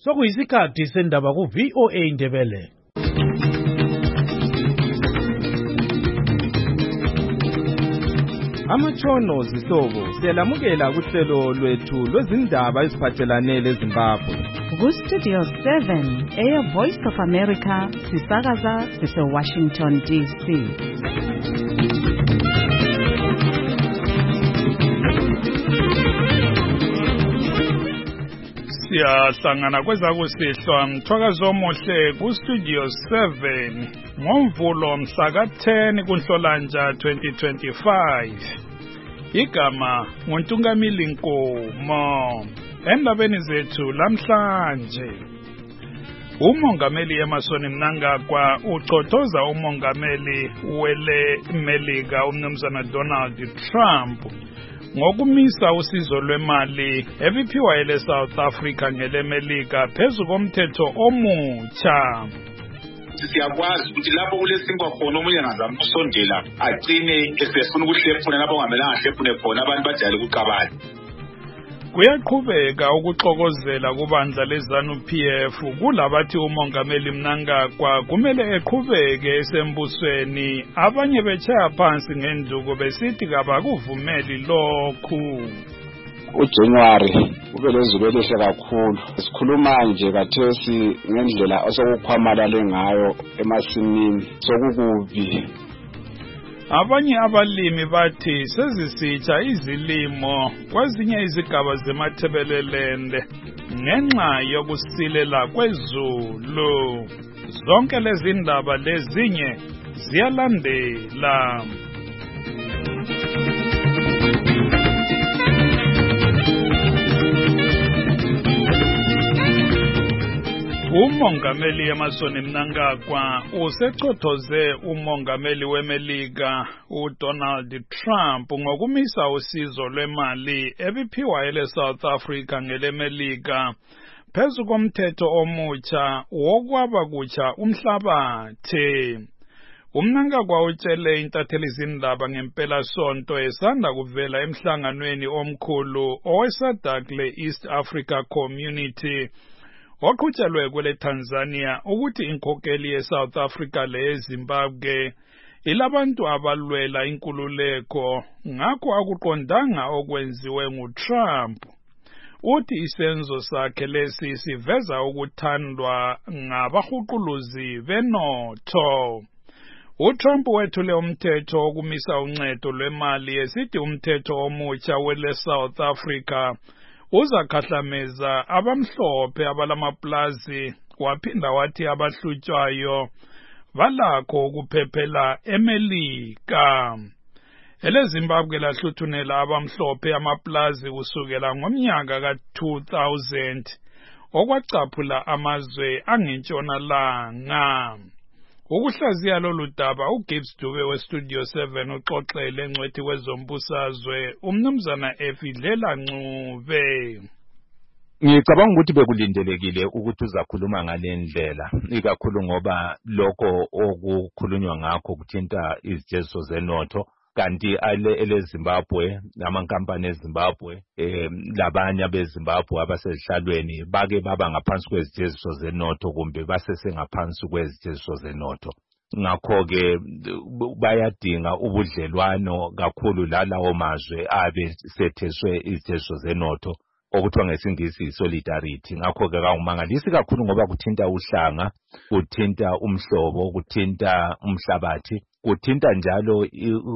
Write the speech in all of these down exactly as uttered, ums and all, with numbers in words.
Sokuyisikhathi sendaba ku V O A Ndebele. Amatshono zihlobo siyalamukela kuhlelo lwethu lwezindaba eziphathelane leZimbabwe. Ku Studio seven, Air Voice of America, sisakaza sise Washington D C. Siyahlangana kwezakusihlwa mthwakazo omuhle ku Studio seven ngomvulo mhla ka ten kuNhlolanja twenty twenty-five. Igama nguNtungamili Nkomo. Endabeni zethu lamhlanje, umongameli Emmerson Mnangagwa ucothoza umongameli wele Melika umnumzana Donald Trump ngokumisa usizo lwemali ebiphiwa ele South Africa ngele Melika phezu komthetho omutsha. Siyakwazi ukuthi lapho kulesinkwa khona omunye ngazama ukusondela agcine esefuna ukuhlephuna lapho ngamela hlephune khona abantu bajale ukuqabana. Kuyaqhubeka ukuxokozela kubandla leZANU P F kulabathi umongameli Mnangagwa kumele eqhubeke esembusweni, abanye betshaya phansi ngenduku besithi kabakuvumeli lokhu. uJanuary ube lezulu elihle kakhulu. Sikhuluma nje kathesi ngendlela osokukhwamalale ngayo emasimini sokukubi. Abanye abalimi bathi sezisitsha izilimo kwezinye izigaba zemathebelelende ngenxa yokusilela kwezulu. Zonke lezi ndaba lezinye ziyalandela. Umongameli Emmerson Mnangagwa usecothoze umongameli weMelika uDonald Trump ngokumisa usizo lwemali ebiphiwa ele South Africa ngele Melika phezu komthetho omutsha wokwaba kutsha umhlabathi. uMnangagwa utshele intatheli zindaba ngempela sonto esanda kuvela emhlanganweni omkhulu oweSADC le-East Africa Community oqhutshelwe kwele Tanzania ukuthi inkokeli yeSouth Africa leZimbabwe ilabantu abalwela inkululeko, ngakho akuqondanga okwenziwe nguTrump. Uthi isenzo sakhe lesi siveza ukuthandwa ngabahuquluzi benotho. uTrump wethule umthetho wokumisa uncedo lwemali esithi umthetho omutsha wele South Africa uzakhahlameza abamhlophe abalamaplazi, waphinda wathi abahlutswayo balakho ukuphephela eMelika. Ele Zimbabwe lahluthunela abamhlophe amaplazi kusukela ngomnyaka ka two thousand okwacaphula amazwe angentshonalanga. Ukuhlaziya lolu daba uGibbs Dube weStudio seven uxoxele engcwethi wezombusazwe umnumzana Efidlela Ncube. Ngicabanga ukuthi bekulindelekile ukuthi uzakhuluma ngalendlela, ikakhulu ngoba lokho okukhulunywa ngakho kuthinta izijeziso zenotho, kanti ale eleZimbabwe namankampani eZimbabwe eh labanye beZimbabwe abasezihlalweni bake baba ngaphansi kwezijeziso zenotho kumbe basese ngaphansi kwezijeziso zenotho. Ngakho ke bayadinga ubudlelwano kakhulu lalawo mazwe abe setheswe izijeziso zenotho okuthiwa ngesingisi solidarity. Ngakho ke kangumangalisi kakhulu ngoba kuthinta uhlanga, kuthinta umhlobo, kuthinta umhlabathi, kuthinta njalo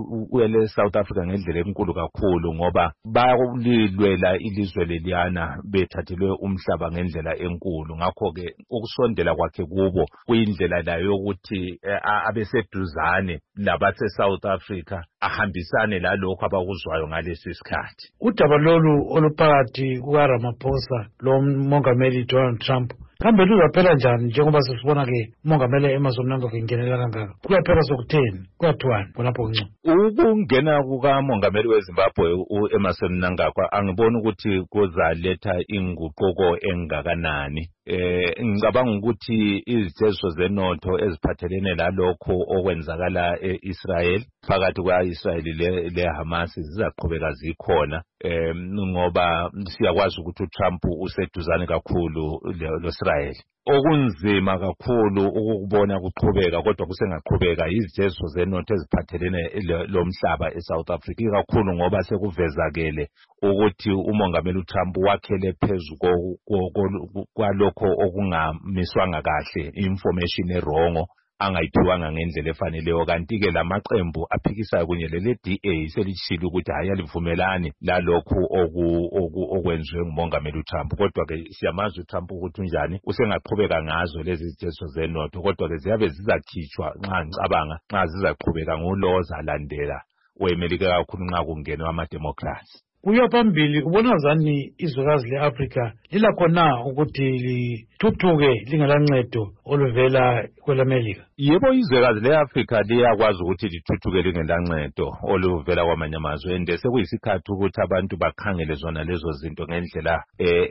uele South Africa ngendlela enkulu kakhulu ngoba bayalilwela ilizwe leliyana bethathelwe umhlaba ngendlela enkulu. Ngakho ke ukusondela kwakhe kubo kuyindlela layo yokuthi abeseduzane labase South Africa ahambisane lalokho abakuzwayo ngalesi sikhathi. Udaba lolu oluphakathi kukaRamaphosa lo mongameli Donald Trump kambe luzaphela njani njengoba sesibona ke umongameli Emmerson Mnangagwa ingenela kangaka? Kuyaphela sokutheni? Kuyathiwani khonapho ngco? Ukungena kukamongameli weZimbabwe uEmmerson Mnangagwa angibona ukuthi kuzaletha inguquko engakanani eh ngicabanga ukuthi izitezo zenotho eziphathelene lalokho okwenzakala eIsrael phakathi kwaIsrael le leHamas zizaqhubeka zikhona eh ngoba siyakwazi ukuthi uTrump useduzane kakhulu leIsrael. Okunzima kakhulu ukubona kuqhubeka kodwa kusengaqhubeka izitezo zenotho eziphathelene lomhlaba eSouth Africa kakhulu ngoba sekuvezakele ukuthi umongameli uTrump wakhele phezulu kwalokho okungamiswanga kahle information erongo angayithiwanga ngendlela efaneleyo kanti ke lamaqembu aphikisayo kunye lele D A selishilo ukuthi hayalivumelani lalokho okwenziwe ngumongameli uTrump kodwa ke siyamazi uTrump ukuthi unjani usengaqhubeka ngazo lezi zitezo zenotho kodwa ke ziyabe zizakhitshwa nxa ngicabanga nxa zizaqhubeka ngoloza landela wemelika kakhulu nxa kungenwa ama-democrats. Kuya phambili ubona zani izwekazi leAfrika lilakhona ukuthi lithuthuke lingelancedo oluvela kwelamelika? Yebo izwekazi leAfrika liyakwazi ukuthi lithuthuke lingelancedo oluvela kwamanye amazwe ende sekuyisikhathi ukuthi abantu bakhangele zona lezo zinto ngendlela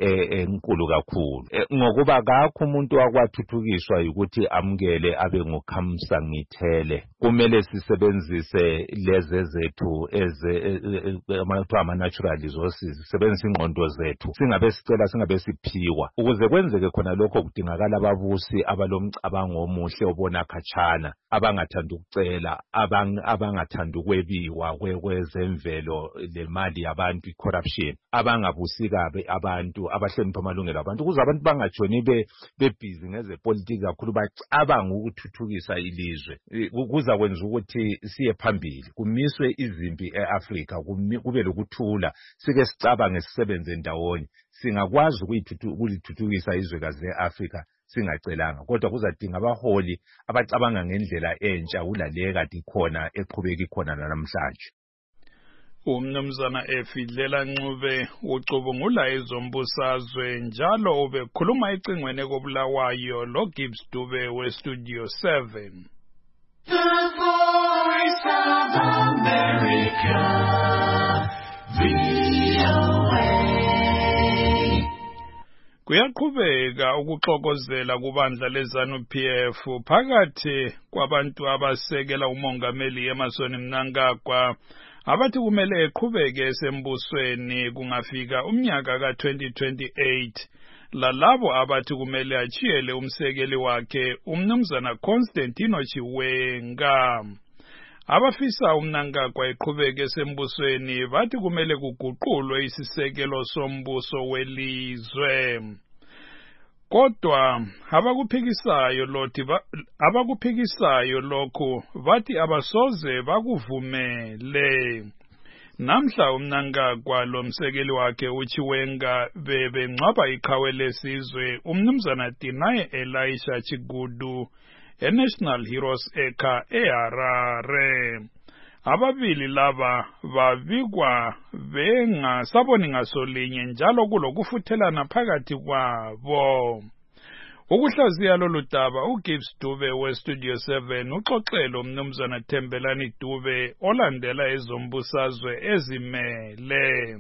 enkulu kakhulu ngokuba kakho umuntu wakwathuthukiswa ukuthi amukele abe ngukhamsa ngithele. Kumele sisebenzise leze zethu eze amathuba natural resources sisebenzisa ingqondo zethu singabe sicela singabe siphiwa ukuze kwenzeke khona lokho kudingakala ababusi abalomcabango omuhle obona khatshana abangathanda ukucela abangathanda ukwebiwa kwezemvelo lemali yabantu icorruption abangabusi kabe abantu abahlonipha amalungelo abantu ukuze abantu bangajoni bebhizi ngezepolitiki kakhulu bacabanga ukuthuthukisa ilizwe kuza kwenza ukuthi siye phambili kumiswe izimpi eAfrika kube lokuthula sike sicabange sisebenze ndawonye singakwazi ukuyithuthukisa izwekazi leAfrika singacelanga kodwa kuzadinga abaholi abacabanga ngendlela entsha kulale kade ikhona eqhubeka ikhona namhlanje. Umnumzana Efidlela Ncube ucubungula izombusazwe njalo ubekhuluma ecingweni kobulawayo lo Gibbs Dube we Studio seven. The Voice of America, V O A. Kuyaqhubeka ukuxokozela kubandla leZANU-P F phakathi kwabantu abasekela umongameli Emmerson Mnangagwa abathi kumele eqhubeke esembusweni kungafika umnyaka ka twenty twenty-eight lalabo abathi kumele achiyele umsekeli wakhe umnumzana Constantino Chiwenga. Abafisa uMnangagwa eqhubeke esembusweni bathi kumele kuguqulwe isisekelo sombuso welizwe. Kodwa abakuphikisayo lothi abakuphikisayo lokho bathi abasoze bakuvumele. Namhla uMnangagwa lomsekeli wakhe uChiwenga bebengcwaba iqhawe lesizwe umnumzana Dinaye Elisha Chigudu eNational Heroes Eka eHarare. Ababili laba babikwa bengasaboni ngasolinye njalo kulokufuthelana phakathi kwabo. Ukuhlaziya lolu daba uGibbs Dube we Studio seven uxoxelo umnumzana Thembelani Dube olandela ezombusazwe ezimele.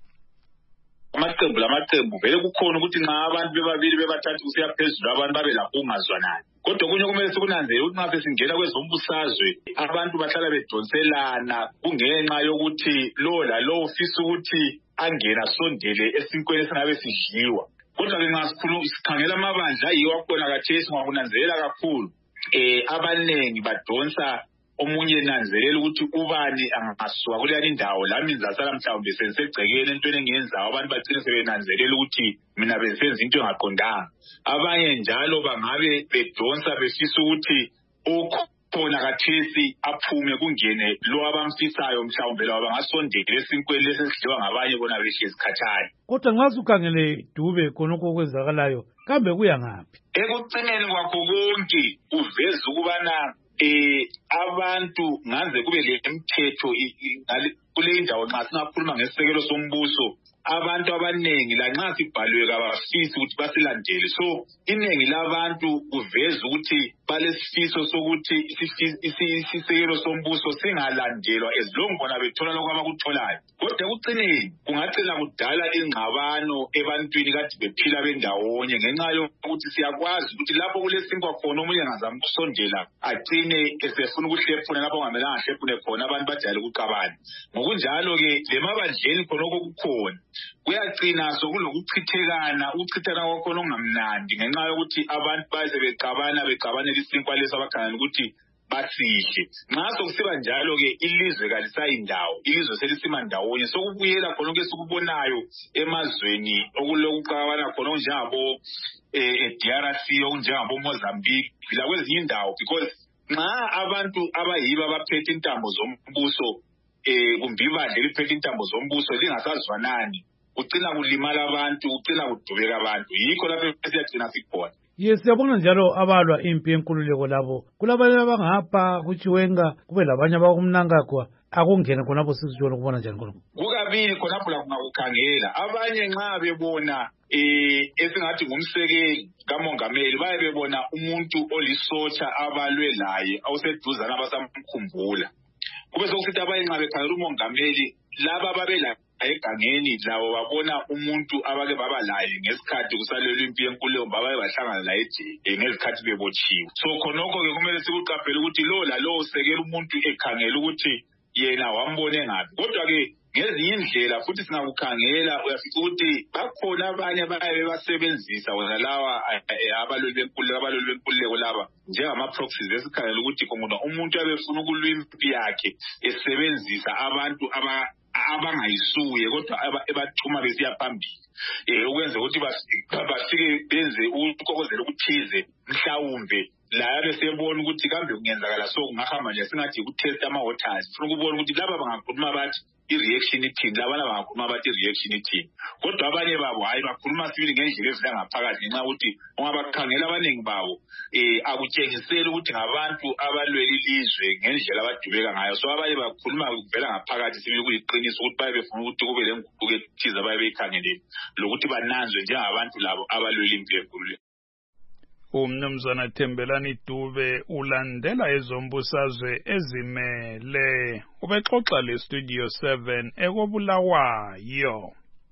Amaqembu lamaqembu vele kukhona ukuthi nxa abantu bebabili bebathathu kusiya phezulu abantu babe lapho ungazwanani. Kodwa kunye kumele sikunanzele ukuthi nxa sesingena kwezombusazwe abantu bahlala bedonselana kungenxa yokuthi lo lalo ufisa ukuthi angena sondele esinkweni esingabe sidliwa. Kodwa ke nxa sikhangela amabandla yiwo akhona khathesi ngakunanzelela kakhulu eh abanengi badonsa omunye nanzelela ukuthi ubani angasuka kuleli indawo lami ngizasala mhlawumbe sesegcekeni entweni engenzayo abantu bagcine sebenanzelela ukuthi mina benzenza into engaqondanga. Abanye njalo bangabe bedonsa befisa ukuthi ukhona khathesi aphume kungene lo abamfisayo mhlawumbe lawo bangasondela esinkweni lesidliwa ngabanye bona behlezi khatshana. Kodwa nxa ukhangele Dube khonokho okwenzakalayo kambe kuya ngaphi? Ekucineni kwakho konke uveza ukubana eh abantu ngaze kube lemithetho kule indawo nxa singakhuluma ngesisekelo sombuso abantu abanengi la nxa sibhalwe kabafisi ukuthi basilandele. So inengi labantu kuveza ukuthi balesifiso sokuthi isisekelo sombuso singalandelwa as long bona bethola lokho abakutholayo. Kodwa ekucineni kungacela kudala ingxabano ebantwini kade bephila bendawonye ngenxa yokuthi siyakwazi ukuthi lapho kulesinkwa khona omunye angazama ukusondela agcine esefuna ukuhlephuna lapho ongamelanga ahlephune khona abantu bajayele ukuqabana. Ngokunjalo-ke lemabandleni khonokho kukhona kuyagcina sokulokuchithekana ukuchithana kwakhona ongamnandi ngenxa yokuthi abantu baze beqabana beqabanela isinkwa leso abakhangela ukuthi basihle. Nxa sokusiba njalo-ke ilizwe kalisayindawo, ilizwe selisima ndawonye sokubuyela khonokho esikubonayo emazweni okulokuqabana khona okunjengabo e-D R C okunjengabo Mozambique phela kwezinye indawo, because nxa abantu abayibo abaphethe intambo zombuso eh kumbe ibandla eliphethe intambo zombuso lingasazwanani ucina kulimala abantu ucina kudubeka abantu yikho lapho siyagcina sikhona. Yes, siyabona njalo abalwa impi yenkululeko labo kulabanye abangapha kuchiwenga kube labanye abakumnankagwa akungene khonapho sizijona ukubona njani khonapho. Kukabili khonapho la kungakukhangela abanye nxa bebona eh esingathi ngumsekeli kamongameli baye bebona umuntu olisotsha abalwe laye awuseduzana abasamkhumbula. Kube sokusithi abanye nxa bekhangela umongameli laba babela egangeni lawo babona umuntu abake baba laye ngesikhathi kusalelwa impi yenkululeko babaye bahlangana laye ejele ngezikhathi bebotshiwe. So khonokho-ke kumele sikuqaphele ukuthi lo lalo usekela umuntu ekhangela ukuthi yena wambone ngaphi. Kodwa-ke ngezinye indlela futhi singakukhangela uyafica ukuthi bakhona abanye baye bebasebenzisa wena lawa abalweli benkululeko abalweli benkululeko laba njengama-proxies esikhangela ukuthi khona umuntu abefuna ukulwa impi yakhe esebenzisa abantu aba abangayisuye kodwa ebathuma besiya phambili eh ukwenza ukuthi bafike benze ukukokozela ukuthize mhlawumbe la besebona ukuthi kambe kungenzakala so kungahamba nje singathi ukutest ama waters ufuna ukubona ukuthi laba bangakhuluma bathi i-reaction ithini laba bangakhuluma bathi i-reaction ithini. Kodwa abanye babo hayi bakhuluma sibili ngendlela evela ngaphakathi ngenxa ukuthi ungabakhangela abaningi babo eh akutshengisela ukuthi ngabantu abalwela ilizwe ngendlela abadubeka ngayo. So abanye bakhuluma kuvela ngaphakathi sibili kuyiqiniso ukuthi baye befuna ukuthi kube lenguquko ethize baye beyikhangeleni lokuthi bananzwe njengabantu labo abalwela impi yenkululeko. Umnumzana Thembelani Dube ulandela ezombusazwe ezimele ubexoxa le Studio seven ekobulawayo.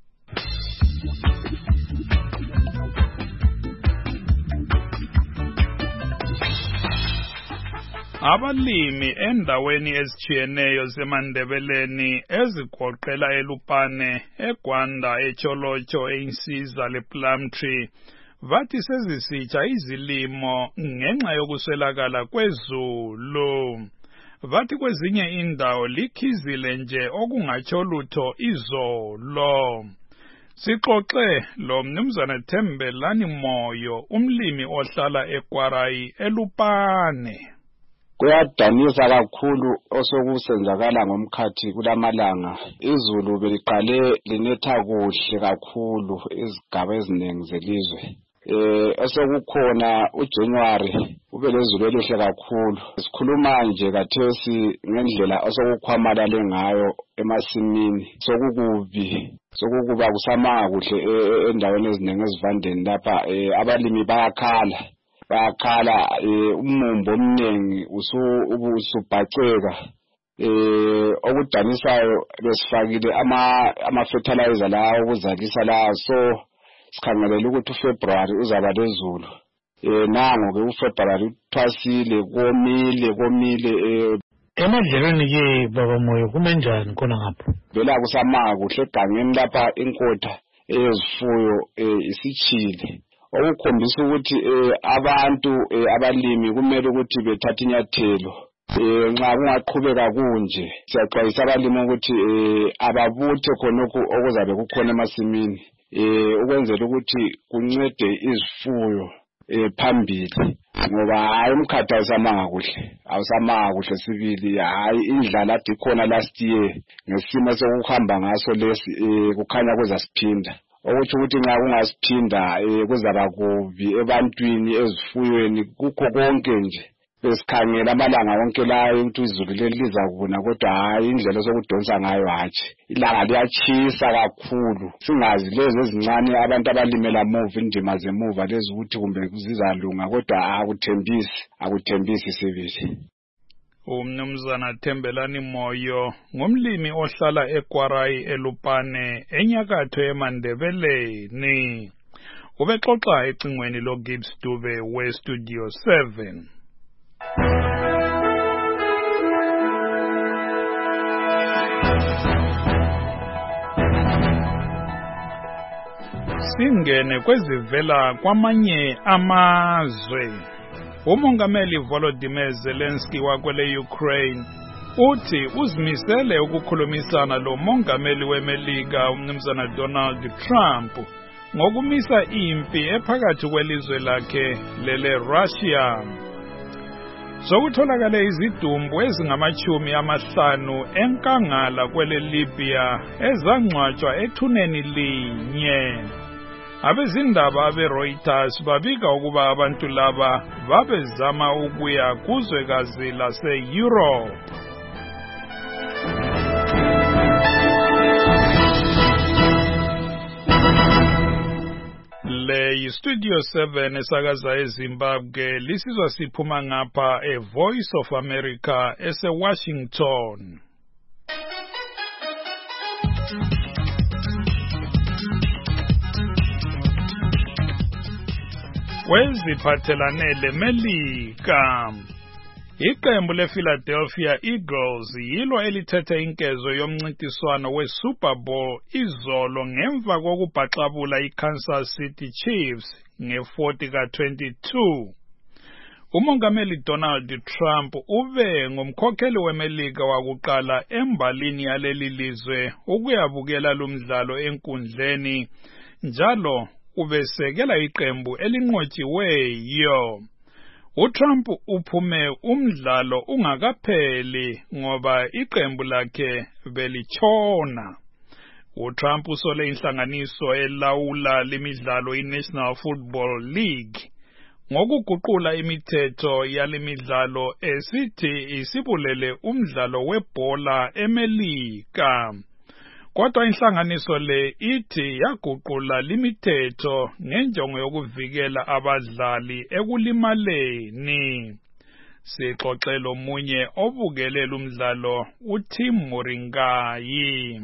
Abalimi endaweni ezitshiyeneyo zeMandebeleni ezigoqela eLupane, eGwanda, eCholocho, eInsiza lePlumtree vathi sezisitsha izilimo ngenxa yokuswelakala kwezulu. Vathi kwezinye indawo likhizile nje okungatsho lutho izolo. Sixoxe lo mnumzana Thembelani Moyo umlimi ohlala eKwarayi eLupane. Kuyadanisa kakhulu osokusenzakala ngomkhathi kulamalanga. Izulu beliqale linetha kuhle kakhulu izigaba eziningi zelizwe. Eh osokukhona uJanuary ube lezulu elihle kakhulu. Sikhuluma nje kathesi ngendlela osokukhwamala lengayo emasimini sokukubi sokukuba kusamanga kuhle endaweni eziningi ezivandeni lapha abalimi bayakhala bayakhala umumbo omningi usu ubusubhaceka eh okudanisayo besifakile ama ama fertilizer lawo ukuzalisa la so sikhangelela ukuthi uFebruary uzaba lezulu eh nango ke uFebruary uthwasile komile komile eh emadlelweni ke baba Moyo kumenjani khona ngapho vela kusamanga kuhle egangeni lapha inkotha ezifuyo isichile okukhombisa ukuthi abantu abalimi kumele ukuthi bethathe inyathelo eh nxa kungaqhubeka kunje siyaxwayisa abalimi ukuthi ababuthe khonokho okuzabe kukhona emasimini eh ukwenzela ukuthi kuncede izifuyo phambili ngoba hayi umkhathi awusamanga kuhle awusamanga kuhle sibili hayi indlala ade khona last year ngesimo sokuhamba ngaso lesi kukhanya kuzasiphinda ukuthi ukuthi nxa kungasiphinda kuzaba kubi ebantwini ezifuyweni kukho konke nje besikhangela amalanga wonke layo ukuthi izulu leli liza kuna kodwa hayi indlela zokudonsa ngayo hatshi ilanga liyachisa kakhulu singazi lezi ezincane abantu abalimela muva indima zemuva lezi ukuthi kumbe zizalunga kodwa akuthembisi akuthembisi sibili. Umnumzana Thembelani Moyo ngumlimi ohlala eKwarai eLupane enyakatho eMandebeleni. Ubexoxa ecingweni lo Gibbs Dube we Studio seven. Singene kwezivela kwamanye amazwe. Umongameli Volodymyr Zelensky wakwele Ukraine uthi uzimisele ukukhulumisana lo mongameli weMelika umnumzana Donald Trump ngokumisa impi ephakathi kwelizwe lakhe lele Russia. Sokutholakale izidumbu ezingamachumi amahlanu enkangala kwele Libya ezangcwatshwa ethuneni linye. Abezindaba abe-Reuters babika ukuba abantu laba babezama ukuya kuzwekazi lase-Europe. Le yi-Studio seven esakaza eZimbabwe lisizwa siphuma ngapha e-Voice of America ese-Washington. Weziphathelane leMelika. Iqembu lePhiladelphia Eagles yilo elithethe inkezo yomncintiswano weSuper Bowl izolo ngemva kokubhaxabula iKansas City Chiefs nge-forty ka twenty-two. Umongameli Donald Trump ube ngumkhokheli weMelika wakuqala embalini yaleli lizwe ukuyabukela lumdlalo enkundleni njalo ubesekela iqembu elinqotshiweyo. uTrump uphume umdlalo ungakapheli ngoba iqembu lakhe belitshona. uTrump usole inhlanganiso elawula lemidlalo iNational Football League ngokuguqula imithetho yalemidlalo esithi isibulele umdlalo webhola eMelika. Kodwa inhlanganiso le ithi yaguqula limithetho ngenjongo yokuvikela abadlali ekulimaleni. Sixoxela omunye obukelela umdlalo uTim Moringayi.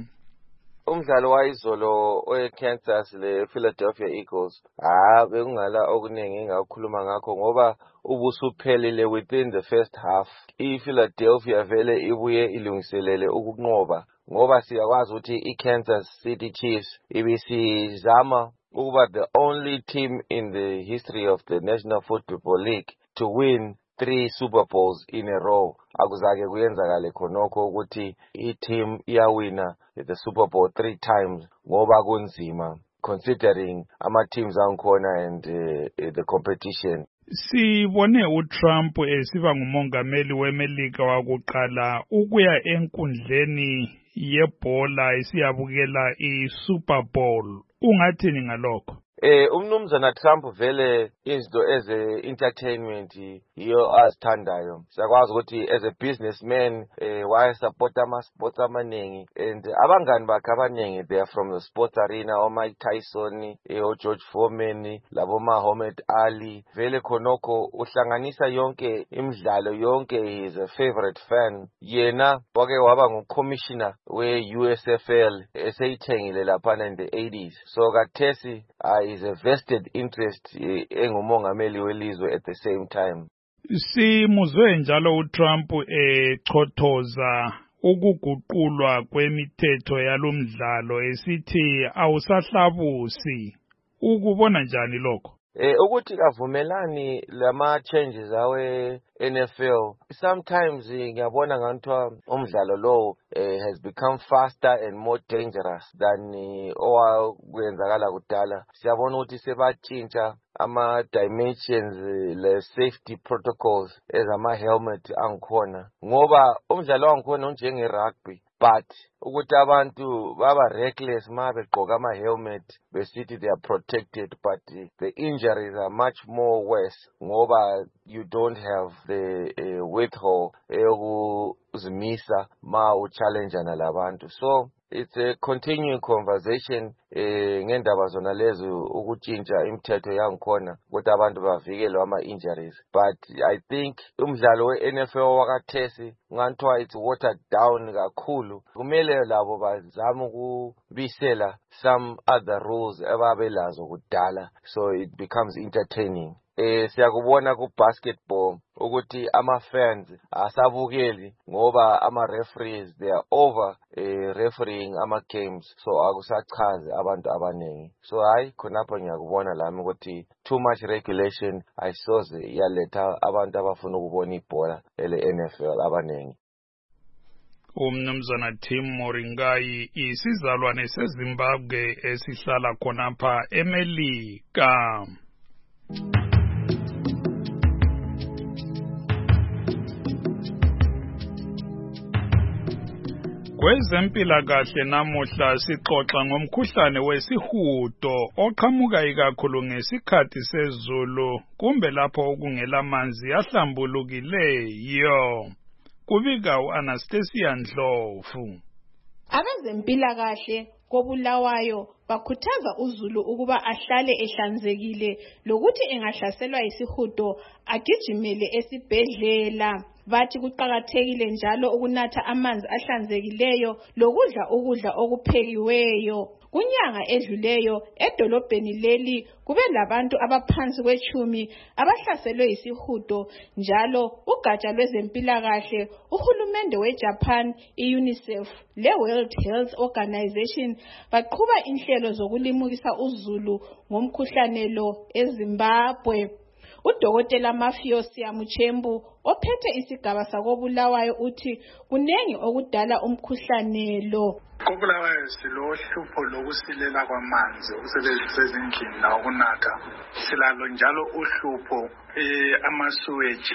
Umdlalo wayizolo oweKansas lePhiladelphia Eagles ah bekungala okuningi engakhuluma ngakho ngoba ubusuphelile within the first half. iPhiladelphia vele ibuye ilungiselele ukunqoba ngoba siyakwazi ukuthi iKansas City Chiefs ibisizama ukuba the only team in the history of the National Football League to win three Super Bowls in a row. Akuzake kuyenzakale khonokho ukuthi i-team iyawina the Super Bowl three times ngoba kunzima considering ama teams angikhona and uh, the competition. Sibone uTrump esiba ngumongameli weMelika wakuqala ukuya enkundleni yebhola isiyabukela iSuper Bowl. Ungathini ngalokho? Eh umnumzana Trump vele izinto eze entertainment iyo azithandayo. Siyakwazi ukuthi as a businessman eh why support ama sports amaningi and abangani bakhe abaningi they are from the sports arena, o Mike Tyson, eh o George Foreman, labo Muhammad Ali. Vele khonokho uhlanganisa yonke imidlalo yonke, he is a favorite fan. Yena wake waba ngumcommissioner we U S F L eseyithengile lapha in the eighties. So kathesi I is a vested interest engumongameli welizwe at the same time. Simuzwe njalo uTrump echothoza ukuguqulwa kwemithetho yalomdlalo esithi awusahlabusi. Ukubona njani lokho? Eh ukuthi kavumelani lama changes awe N F L. Sometimes ngiyabona ngantwa umdlalo lo eh, has become faster and more dangerous than owakwenzakala kudala. Siyabona ukuthi sebatshintsha ama dimensions le safety protocols ezama helmet angikhona ngoba umdlalo wangikhona njenge rugby but ukuthi abantu baba reckless ma begqoka ama helmet besithi they are protected, but the injuries are much more worse ngoba you don't have the uh, withhold eyokuzimisa ma uchallengeana labantu. So it's a continuing conversation eh ngendaba zona lezo ukutshintsha imithetho yangikhona ukuthi abantu bavikelwe ama injuries, but I think umdlalo we-N F L wakathesi nganthiwa it's watered down kakhulu. Kumele labo bazama ukubisela some other rules ababelazo kudala so it becomes entertaining. Eh siyakubona ku basketball ukuthi ama fans asabukeli ngoba ama referees they are over eh refereeing ama games, so akusachaze abantu abanengi. So hayi khonapho ngiyakubona lami ukuthi too much regulation ayisoze yaletha abantu abafuna ukubona ibhola ele N F L abanengi. Umnumzana Tim Moringai isizalwane seZimbabwe esihlala khonapha eMelika. Kwezempilakahle namuhla sixoxa ngomkhuhlane wesihudo oqhamuka ikakhulu ngesikhathi sezulu kumbe lapho okungela manzi ahlambulukileyo. Kubika uAnastasia Ndlovu. Abezempilakahle koBulawayo bakhuthaza uZulu ukuba ahlale ehlanzekile lokuthi engahlaselwa yisihudo agijimele esibhedlela. Bathi kuqakathekile njalo ukunatha amanzi ahlanzekileyo lokudla ukudla okuphekiweyo. Kunyanga edluleyo edolobheni leli kube labantu abaphansi kwechumi abahlaselwe yisihudo, njalo ugatsha lwezempilakahle uhulumende weJapan, iUNICEF leWorld Health Organization baqhuba inhlelo zokulimukisa uZulu ngomkhuhlane lo eZimbabwe. Udokotela Mafio Siamuchembu ophethe isigaba sakoBulawayo uthi kunengi okudala umkhuhlane lo. KoBulawayo silohlupho lokusilela kwamanzi ukusebenzisa ezindlini la ukunatha. Silalo njalo uhlupho eh ama-sewage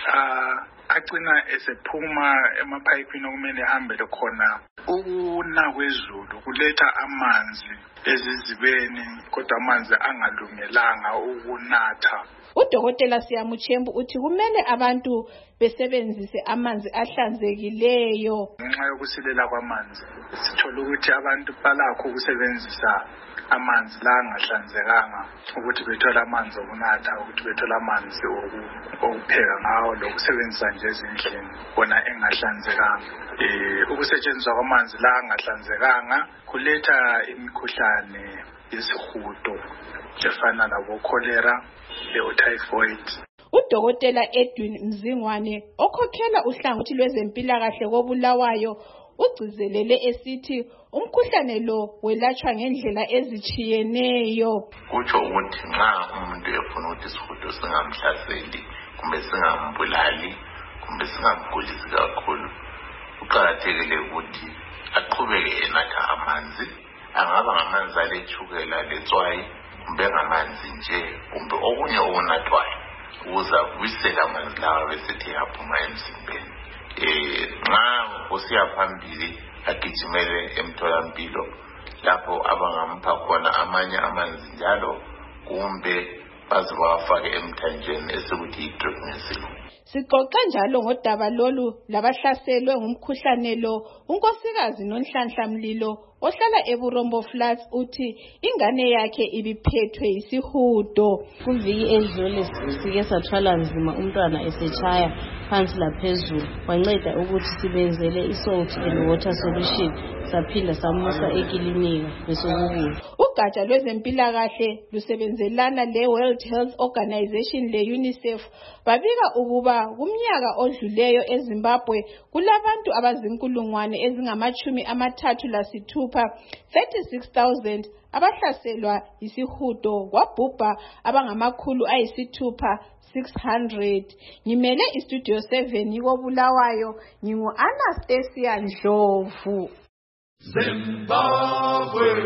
agcina esephuma emapayipini okumele ehambele khona. Ukuna kwezulu kuletha amanzi ezizibeni kodwa amanzi angalungelanga ukunatha. Udokotela Siamuchembu uthi kumele abantu besebenzise amanzi ahlanzekileyo. Ngenxa yokusilela kwamanzi sithola ukuthi abantu balakho ukusebenzisa amanzi la angahlanzekanga ukuthi bethola amanzi okunatha, ukuthi bethola amanzi okupheka ngawo lokusebenzisa nje ezindlini bona engahlanzekanga. Eh ukusetshenziswa kwamanzi la angahlanzekanga kuletha imikhuhlane yesihudo efana labo cholera le-typhoid. Udokotela Edwin Mzingwane okhokhela uhlangothi lwezempilakahle koBulawayo ugcizelele esithi umkhuhlane lo welatshwa ngendlela ezitshiyeneyo. Kutsho ukuthi nxa umuntu efuna ukuthi isihudo singamhlaseli kumbe singambulali kumbe singamgulisi kakhulu, kuqakathekile ukuthi aqhubeke enatha amanzi, angaba ngamanzi alethukela letswayi kumbe ngamanzi nje kumbe okunye okunathwayo ukuze abuyisele amanzi lawa besithi aphuma emzimbeni. Eh nxa usiya phambili agijimele emtholampilo lapho abangampha khona amanye amanzi njalo kumbe baze bawafake emthanjeni esikuthi yi-drip ngesilungu. Sixoxa njalo ngodaba lolu labahlaselwe ngumkhuhlane lo. Unkosikazi Nonhlanhla Mlilo ohlala eBurombo Flats uthi ingane yakhe ibiphethwe yisihudo. Kuviki edlule sike sathwala nzima umntwana esechaya phansi laphezulu, wanceda ukuthi sibenzele isalt and water solution, saphinda samusa ekilinika besokubuya. Ugatsha lwezempilakahle lusebenzelana leWorld Health Organization leUNICEF babika ukuba kumnyaka odluleyo eZimbabwe kulabantu abazinkulungwane ezingamachumi amathathu lasithupha thirty-six thousand abahlaselwa yisihudo, kwabhubha abangamakhulu ayisithupha six hundred. Ngimele istudio seven koBulawayo, ngingu Anastasia Ndlovu. Zimbabwe.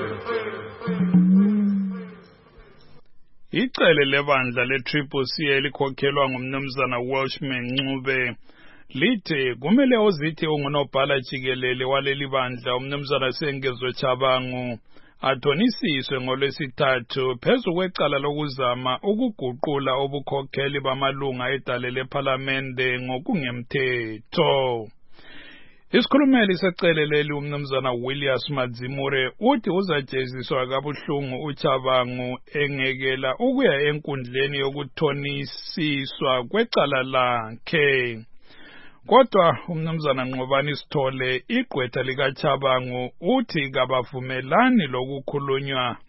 Icele lebandla le-Triple C elikhokhelwa ngumnumzana Welshman Ncube lithi kumele ozithi ungunobhala jikelele waleli bandla umnumzana Sengezo Chabangu athonisiswe ngolwesithathu phezu kwecala lokuzama ukuguqula obukhokheli bamalunga edale lePhalamende ngokungemthetho. Isikhulumeli seceleleli umnumzana Williams Madzimure uthi uzajeziswa kabuhlungu uChabangu engekela ukuya enkundleni yokuthonisiswa kwecala lakhe. Kodwa umnumzana Nqobani Sithole igqwetha likaChabangu uthi kabavumelani lokukhulunywa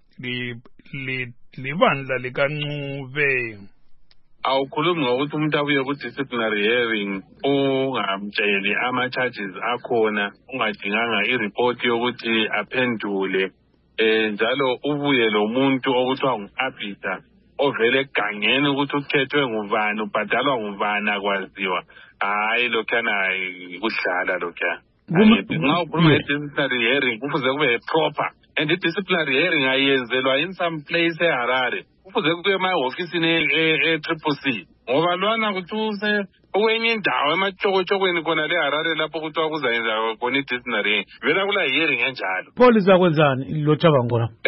libandla likaNcube. Awukhulumi ngokuthi umuntu abuye ku disciplinary hearing ungamtsheli ama charges akhona ungadinganga ireport yokuthi aphendule eh njalo ubuye lo muntu okuthiwa ngu-arbiter ovele egangeni ukuthi ukhethwe ngubani ubhadalwa ngubani akwaziwa. Hayi lokhana kudlala lokha. Nxa ukhuluma nge-disciplinary hearing kufuze kube proper, and i-disciplinary hearing ayenzelwa in some place eHarare. Kufuze kube emahhofisini e-Triple C ngoba lwana kuthi use okwenye indawo emachokotshokweni khona leHarare lapho kuthiwa kuzayenza khona i-disciplinary vele kula hearing enjalo. Police akwenzani lo Chabangu la?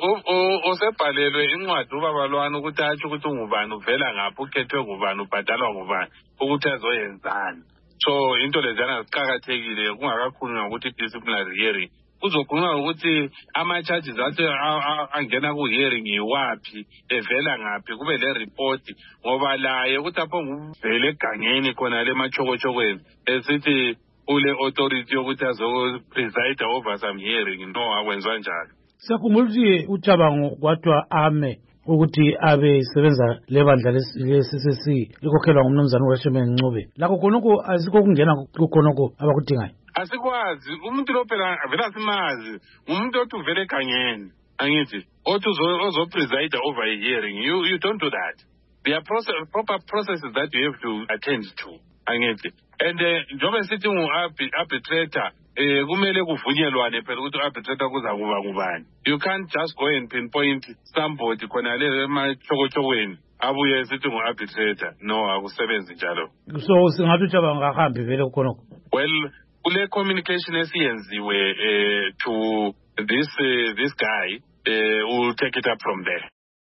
Eh usebhalelwe incwadi ubaba lwana ukuthi athi ukuthi ungubani uvela ngaphi ukhethwe ngubani ubhadalwa ngubani ukuthi azoyenzani. So into lezana ziqhakathekile kungakakhulunywa ukuthi disciplinary hearing kuzokhulunywa ukuthi ama charges athi angena ku hearing yiwapi evela ngaphi kube le report ngoba laye ukuthi apho nguvele egangeni khona le machokotshokweni esithi ule authority yokuthi azo preside over some hearing no akwenziwa njalo. Sakhumbula ukuthi uChabangu kwathiwa ame ukuthi abe sebenza lebandla le-C C C likhokhelwa ngumnumzana uRashman Ncube. Lakho khonoko azikho kungena kukhonoko abakudingayo. Asikwazi umuntu lo phela vele asimazi umuntu othi uvele egangeni angithi othi ozo preside over a hearing. You you don't do that. There are process, proper processes that you have to attend to angithi. And njobe sithi ngu-arbitrator eh kumele kuvunyelwane phela ukuthi arbitrator kuza kuba ngubani. You can't just go and pinpoint somebody khona le emachokotshokweni abuye sithi ngu-arbitrator. No, akusebenzi njalo. So singathi uChabangu akahambi vele kukhonoko. Well, kule communication esiyenziwe eh to this uh, this guy eh will take it up from there.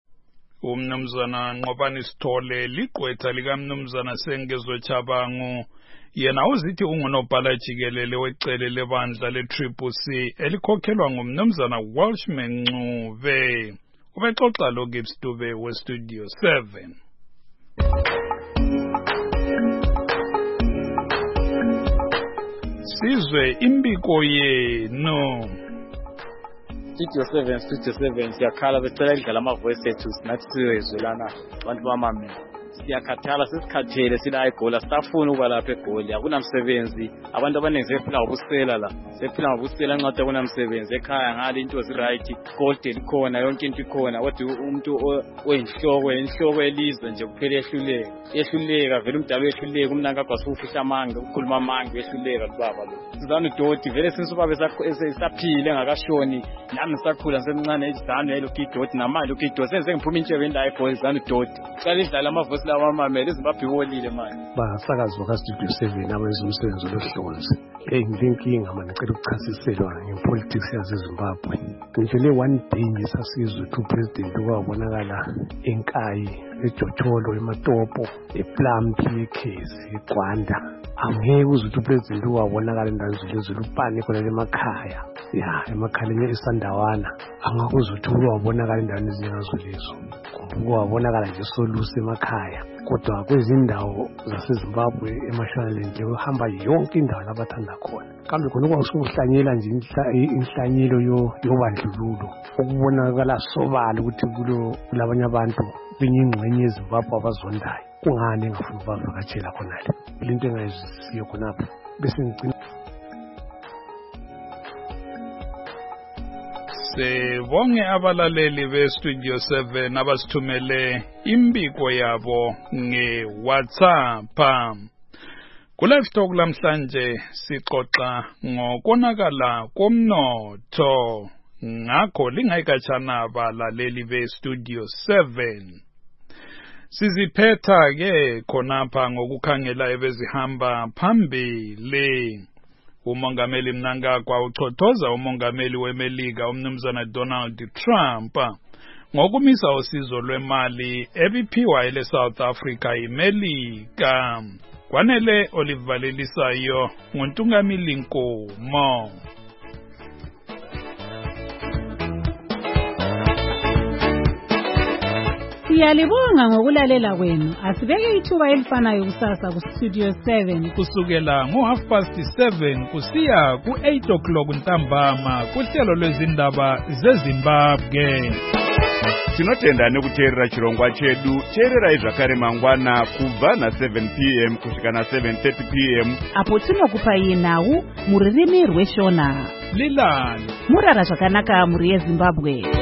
Umnumzana Nqobani Sithole ligqwetha likamnumzana Sengezo Chabangu yena uzithi ungunobhala jikelele wecele lebandla le-Triple C elikhokhelwa ngumnumzana Welshman Ncube. Ubexoxa lo Gibbs Dube we-Studio seven. Sizwe imbiko yenu. Studio seven, Studio seven, siyakhala becela idlala ama-voice ethu sinathi siyoyizwelana abantu bamamela. Siyakhathala sesikhathele sila eGoli sitafuna ukuba lapha eGoli akunamsebenzi abantu abaningi sephila ngobusela la sephila ngobusela nqada kunamsebenzi ekhaya ngale into ziright gold likhona yonke into ikhona kodwa umuntu oyinhloko inhloko elizwe nje kuphela ehluleka ehluleka vele umdalo ehluleka umnanga akwasufihla amanga ukukhuluma amanga ehluleka kubaba lo sizana udoti vele since ubaba esaphile engakashoni nami ngisakhula ngisemncane izidano yelo kidoti namanje ukidoti senze ngiphuma intshebe la eBoys zana udoti qala idlala amavosi abamamela izimbabwe iholile manje basakazwa ka Studio seven abenza umsebenzi lohlonzi hey nginkinga manje ngicela ukuchasiselwa ngepolitics yaseZimbabwe ngisho le one day ngisasizwe to president kwabonakala enkayi eJotholo eMatopo ePlampi eKhezi eGwanda angeke uzuthi upresident wabonakala endaweni zolupane khona emakhaya ya emakhaleni eSandawana angakuzuthi wabonakala endaweni ezingazulezo wabonakala nje solusi emakhaya kodwa kwezindawo zaseZimbabwe eMashonaland uhamba yonke indawo labathanda khona kambe khona kwakusuhlanyela nje inhlanyelo yobandlululo ukubonakala sobala ukuthi kulo kulabanye abantu benyingxenye eZimbabwe abazondayo kungani engafuni ukuvakatshela khona le into engayizisiyo khonapho bese ngicina Sibonge abalaleli be-Studio seven abasithumele imbiko yabo nge-WhatsApp. Ku-Live Talk lamhlanje sixoxa ngokonakala komnotho. Ngakho lingayikhatshana abalaleli be-Studio seven. Siziphetha ke khonapha ngokukhangela ebezihamba phambili. Umongameli Mnangagwa uchothoza umongameli weMelika umnumzana Donald Trump ngokumisa usizo lwemali ebiphiwa ele South Africa iMelika. Kwanele Oliver Lelisayo nguntungamili Nkomo. Siyalibonga ngokulalela kwenu. Asibeke ithuba elifanayo kusasa ku Studio seven kusukela ngo half past seven kusiya ku eight o'clock ntambama kuhlelo lwezindaba zeZimbabwe. Tinotenda nekuteerera chirongwa chedu. Teerera zvakare mangwana kubva na seven p m kusvika na seven thirty p m apo tinokupai nhau muririmi rweshona. Lilani murara zvakanaka muri yeZimbabwe.